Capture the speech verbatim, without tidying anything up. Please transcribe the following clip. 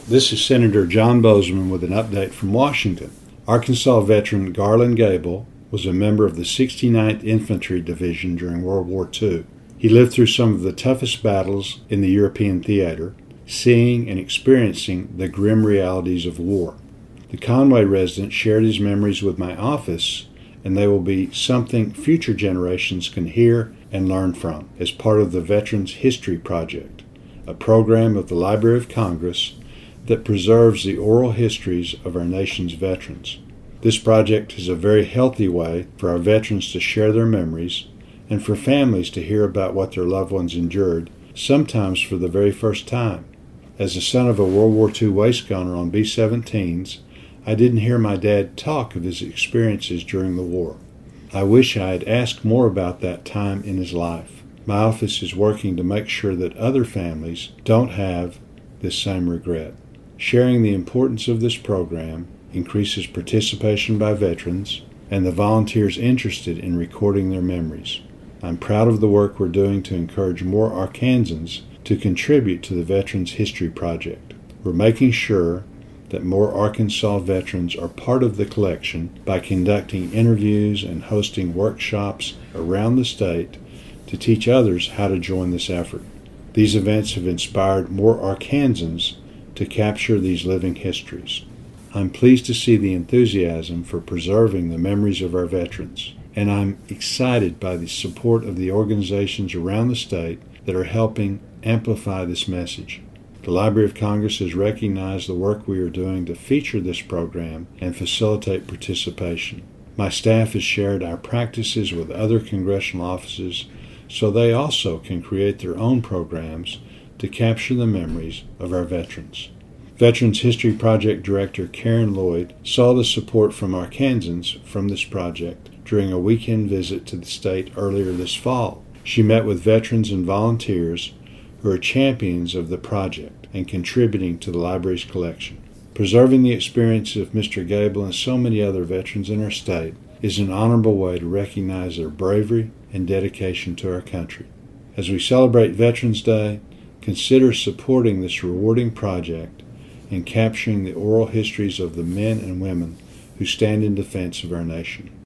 This is Senator John Bozeman with an update from Washington. Arkansas veteran Garland Gable was a member of the sixty-ninth Infantry Division during World War Two. He lived through some of the toughest battles in the European theater, seeing and experiencing the grim realities of war. The Conway resident shared his memories with my office, and they will be something future generations can hear and learn from as part of the Veterans History Project, a program of the Library of Congress that preserves the oral histories of our nation's veterans. This project is a very healthy way for our veterans to share their memories and for families to hear about what their loved ones endured, sometimes for the very first time. As the son of a World War Two waist gunner on B seventeens, I didn't hear my dad talk of his experiences during the war. I wish I had asked more about that time in his life. My office is working to make sure that other families don't have this same regret. Sharing the importance of this program increases participation by veterans and the volunteers interested in recording their memories. I'm proud of the work we're doing to encourage more Arkansans to contribute to the Veterans History Project. We're making sure that more Arkansas veterans are part of the collection by conducting interviews and hosting workshops around the state to teach others how to join this effort. These events have inspired more Arkansans to capture these living histories. I'm pleased to see the enthusiasm for preserving the memories of our veterans, and I'm excited by the support of the organizations around the state that are helping amplify this message. The Library of Congress has recognized the work we are doing to feature this program and facilitate participation. My staff has shared our practices with other congressional offices so they also can create their own programs to capture the memories of our veterans. Veterans History Project Director Karen Lloyd saw the support from Arkansans from this project during a weekend visit to the state earlier this fall. She met with veterans and volunteers who are champions of the project and contributing to the library's collection. Preserving the experience of Mister Gable and so many other veterans in our state is an honorable way to recognize their bravery and dedication to our country. As we celebrate Veterans Day, consider supporting this rewarding project and capturing the oral histories of the men and women who stand in defense of our nation.